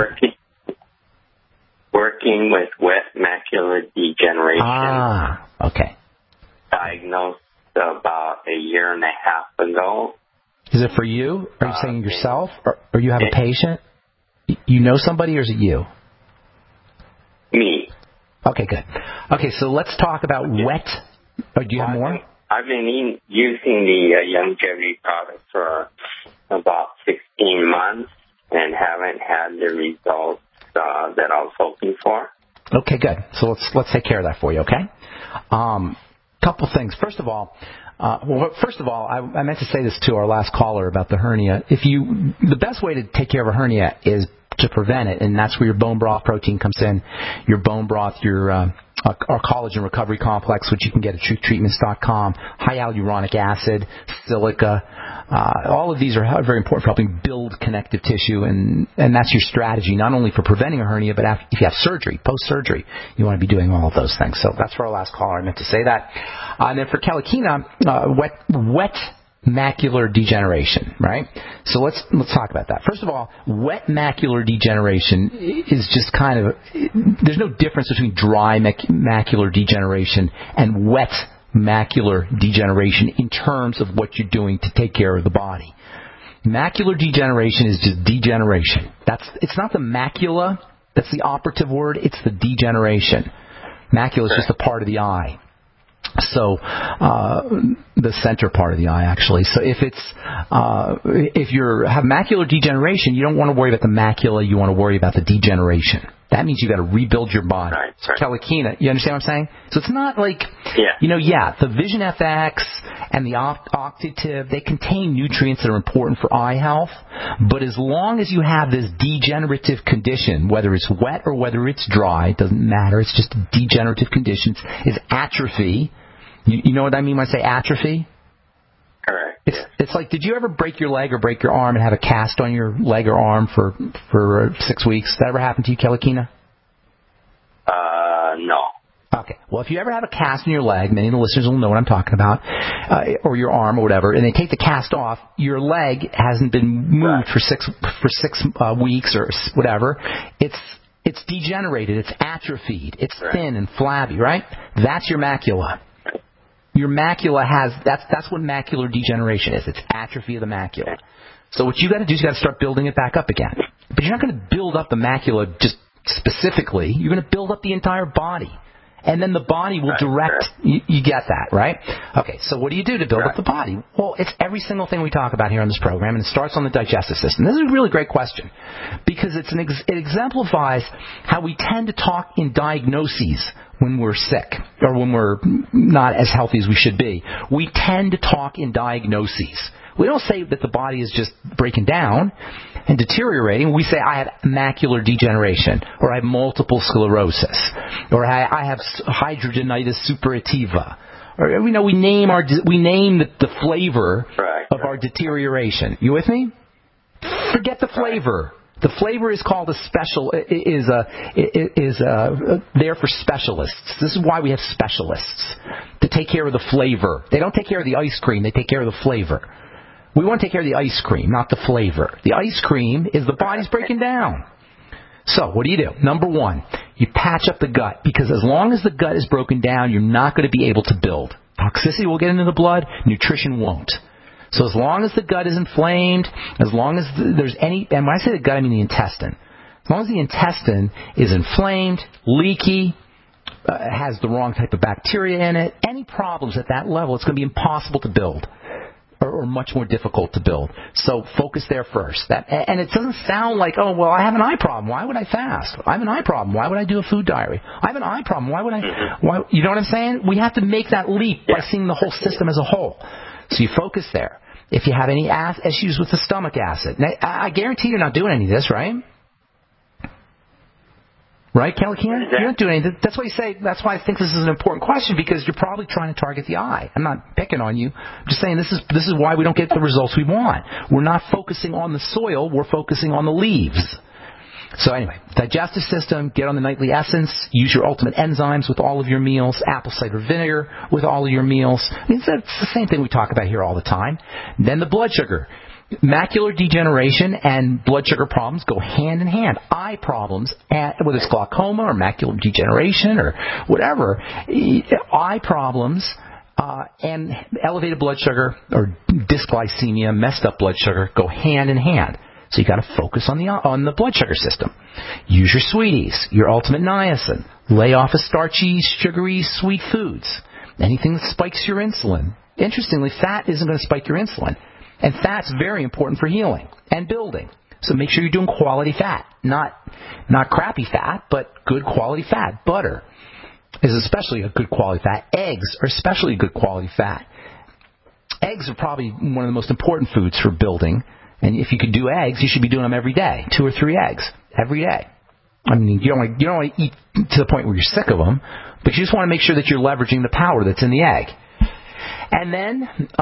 [SPEAKER 22] Working with wet macular degeneration.
[SPEAKER 2] Ah, okay.
[SPEAKER 22] Diagnosed about a year and a half ago.
[SPEAKER 2] Is it for you? Are you saying yourself, or you have a patient? You know somebody, or is it you?
[SPEAKER 22] Me.
[SPEAKER 2] Okay, good. Okay, so let's talk about wet. Oh, do you have more?
[SPEAKER 22] I've been using the Youngevity product for about 16 months and haven't had the results that I was hoping for.
[SPEAKER 2] Okay, good. So let's take care of that for you, okay? Couple things. First of all, I meant to say this to our last caller about the hernia. The best way to take care of a hernia is to prevent it, and that's where your bone broth protein comes in. Your bone broth, our collagen recovery complex, which you can get at truthtreatments.com, high hyaluronic acid, silica. All of these are very important for helping build connective tissue, and that's your strategy, not only for preventing a hernia, but if you have surgery, post-surgery, you want to be doing all of those things. So that's for our last caller. I meant to say that. And then for Kelly Kina, wet macular degeneration, right? So let's talk about that. First of all, wet macular degeneration is just there's no difference between dry macular degeneration and wet macular degeneration in terms of what you're doing to take care of the body. Macular degeneration is just degeneration. It's not the macula that's the operative word, it's the degeneration. Macula is just a part of the eye. So the center part of the eye, actually. So if you have macular degeneration, you don't want to worry about the macula. You want to worry about the degeneration. That means you got to rebuild your body.
[SPEAKER 22] Right.
[SPEAKER 2] Kelekina, you understand what I'm saying? So it's not like, the Vision FX and the Octitib, they contain nutrients that are important for eye health, but as long as you have this degenerative condition, whether it's wet or whether it's dry, it doesn't matter, it's just a degenerative condition, it's atrophy. You know what I mean when I say atrophy?
[SPEAKER 22] Correct.
[SPEAKER 2] It's like, did you ever break your leg or break your arm and have a cast on your leg or arm for 6 weeks? Did that ever happen to you, Kelekina?
[SPEAKER 22] No.
[SPEAKER 2] Okay. Well, if you ever have a cast in your leg, many of the listeners will know what I'm talking about, or your arm or whatever, and they take the cast off, your leg hasn't been moved for six weeks or whatever. It's degenerated. It's atrophied. It's thin and flabby, right? That's your macula. Your macula that's what macular degeneration is. It's atrophy of the macula. So what you got to do is you got to start building it back up again. But you're not going to build up the macula just specifically. You're going to build up the entire body. And then the body will direct. You get that, right? Okay, so what do you do to build up the body? Well, it's every single thing we talk about here on this program, and it starts on the digestive system. This is a really great question because it exemplifies how we tend to talk in diagnoses when we're sick or when we're not as healthy as we should be. We tend to talk in diagnoses. We don't say that the body is just breaking down and deteriorating. We say, I have macular degeneration, or I have multiple sclerosis, or I have hidradenitis suppurativa. Or, we name the flavor of our deterioration. You with me? Forget the flavor. The flavor is called there for specialists. This is why we have specialists, to take care of the flavor. They don't take care of the ice cream. They take care of the flavor. We want to take care of the ice cream, not the flavor. The ice cream is the body's breaking down. So what do? Number one, you patch up the gut, because as long as the gut is broken down, you're not going to be able to build. Toxicity will get into the blood, nutrition won't. So as long as the gut is inflamed, as long as there's any, and when I say the gut, I mean the intestine. As long as the intestine is inflamed, leaky, has the wrong type of bacteria in it, any problems at that level, it's going to be impossible to build. Or much more difficult to build. So focus there first. And it doesn't sound like, oh, well, I have an eye problem. Why would I fast? I have an eye problem. Why would I do a food diary? I have an eye problem. Why would I? You know what I'm saying? We have to make that leap by seeing the whole system as a whole. So you focus there. If you have any issues with the stomach acid, now, I guarantee you're not doing any of this, right? Right, Kelekina? You're not doing anything. That's why I think this is an important question, because you're probably trying to target the eye. I'm not picking on you. I'm just saying this is why we don't get the results we want. We're not focusing on the soil. We're focusing on the leaves. So anyway, digestive system, get on the nightly essence, use your ultimate enzymes with all of your meals, apple cider vinegar with all of your meals. I mean, that's the same thing we talk about here all the time. Then the blood sugar. Macular degeneration and blood sugar problems go hand in hand. Eye problems, whether it's glaucoma or macular degeneration or whatever, eye problems and elevated blood sugar or dysglycemia, messed up blood sugar, go hand in hand. So you got to focus on the blood sugar system. Use your sweeties, your ultimate niacin. Lay off of starchy, sugary, sweet foods. Anything that spikes your insulin. Interestingly, fat isn't going to spike your insulin. And fat's very important for healing and building. So make sure you're doing quality fat. Not crappy fat, but good quality fat. Butter is especially a good quality fat. Eggs are especially a good quality fat. Eggs are probably one of the most important foods for building. And if you could do eggs, you should be doing them every day. 2 or 3 eggs every day. I mean, you don't want to eat to the point where you're sick of them, but you just want to make sure that you're leveraging the power that's in the egg. And then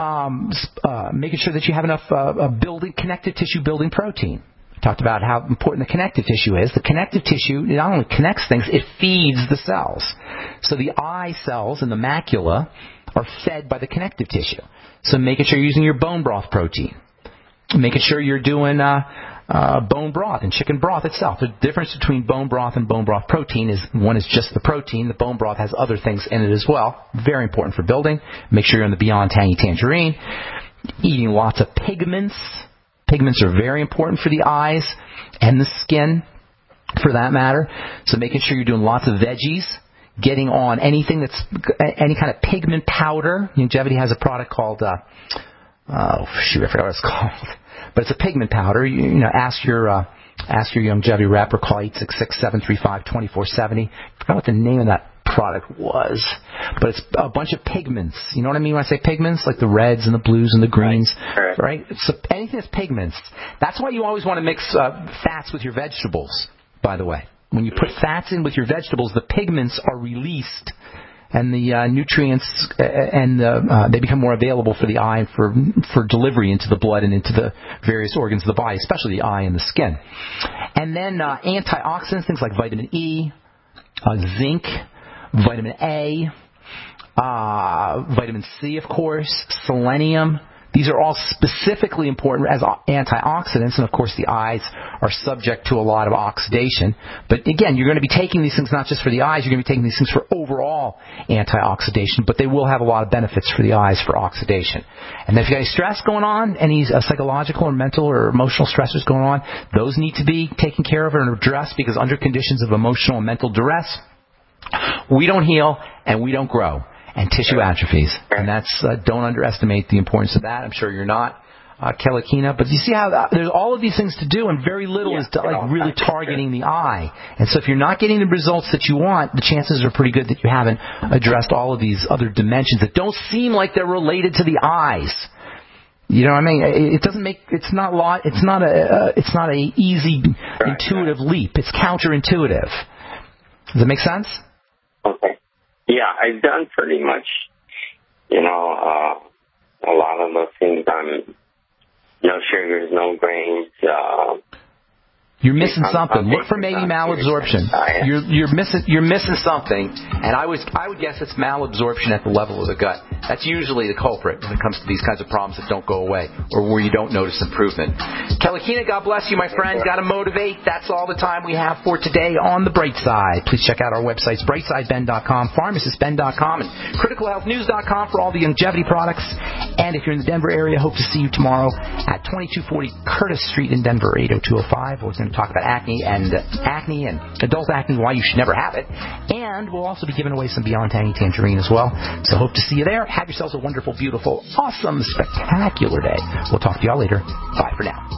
[SPEAKER 2] making sure that you have enough connective tissue building protein. I talked about how important the connective tissue is. The connective tissue not only connects things, it feeds the cells. So the eye cells and the macula are fed by the connective tissue. So making sure you're using your bone broth protein. Making sure you're doing bone broth and chicken broth itself. The difference between bone broth and bone broth protein is one is just the protein. The bone broth has other things in it as well. Very important for building. Make sure you're on the Beyond Tangy Tangerine. Eating lots of pigments. Pigments are very important for the eyes and the skin, for that matter. So making sure you're doing lots of veggies. Getting on anything that's any kind of pigment powder. Longevity has a product called I forgot what it's called. But it's a pigment powder. Ask your Ask your longevity rep or call 866-735-2470. I forgot what the name of that product was, but it's a bunch of pigments. You know what I mean when I say pigments? Like the reds and the blues and the greens, right? So anything that's pigments. That's why you always want to mix fats with your vegetables, by the way. When you put fats in with your vegetables, the pigments are released, and the nutrients and they become more available for the eye for delivery into the blood and into the various organs of the body, especially the eye and the skin. And then antioxidants, things like vitamin E, zinc, vitamin A, vitamin C, of course, selenium. These are all specifically important as antioxidants, and of course the eyes are subject to a lot of oxidation. But again, you're going to be taking these things not just for the eyes, you're going to be taking these things for overall antioxidation, but they will have a lot of benefits for the eyes for oxidation. And then if you got any stress going on, any psychological or mental or emotional stressors going on, those need to be taken care of and addressed, because under conditions of emotional and mental duress, we don't heal and we don't grow. And tissue atrophies. And that's, don't underestimate the importance of that. I'm sure you're not, Kelekina. But you see how there's all of these things to do, and very little is really targeting the eye. And so if you're not getting the results that you want, the chances are pretty good that you haven't addressed all of these other dimensions that don't seem like they're related to the eyes. You know what I mean? It's not a easy, intuitive leap. It's counterintuitive. Does that make sense?
[SPEAKER 22] Okay. Yeah, I've done pretty much, a lot of those things on no sugars, no grains.
[SPEAKER 2] You're missing something. Look for maybe malabsorption. You're missing something, and I would guess it's malabsorption at the level of the gut. That's usually the culprit when it comes to these kinds of problems that don't go away or where you don't notice improvement. Kelekina, God bless you, my friend. Got to motivate. That's all the time we have for today on The Bright Side. Please check out our websites, brightsideben.com, pharmacistben.com, and criticalhealthnews.com for all the longevity products. And if you're in the Denver area, hope to see you tomorrow at 2240 Curtis Street in Denver, 80205. We're going to talk about acne and adult acne, why you should never have it. And we'll also be giving away some Beyond Tangy Tangerine as well. So hope to see you there. Have yourselves a wonderful, beautiful, awesome, spectacular day. We'll talk to y'all later. Bye for now.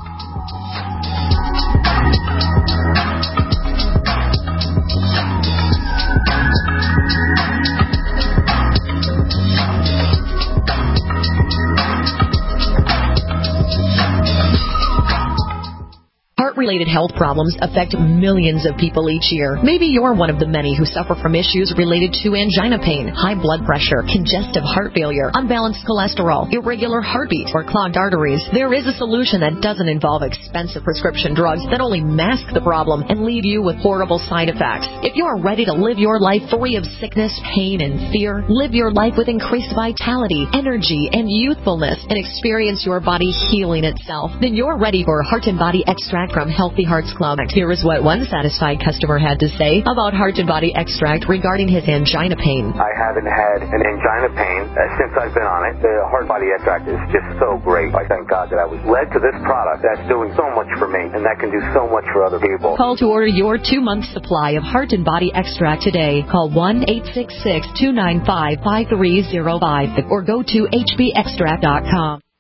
[SPEAKER 7] Heart-related health problems affect millions of people each year. Maybe you're one of the many who suffer from issues related to angina pain, high blood pressure, congestive heart failure, unbalanced cholesterol, irregular heartbeat, or clogged arteries. There is a solution that doesn't involve expensive prescription drugs that only mask the problem and leave you with horrible side effects. If you are ready to live your life free of sickness, pain, and fear, live your life with increased vitality, energy, and youthfulness, and experience your body healing itself, then you're ready for Heart and Body Extract from Healthy Hearts Club. Here is what one satisfied customer had to say about Heart and Body Extract regarding his angina pain.
[SPEAKER 3] I haven't had an angina pain since I've been on it. The Heart Body Extract is just so great. I thank God that I was led to this product that's doing so much for me, and that can do so much for other people.
[SPEAKER 7] Call to order your 2-month supply of Heart and Body Extract today. Call 1-866-295-5305 or go to hbextract.com.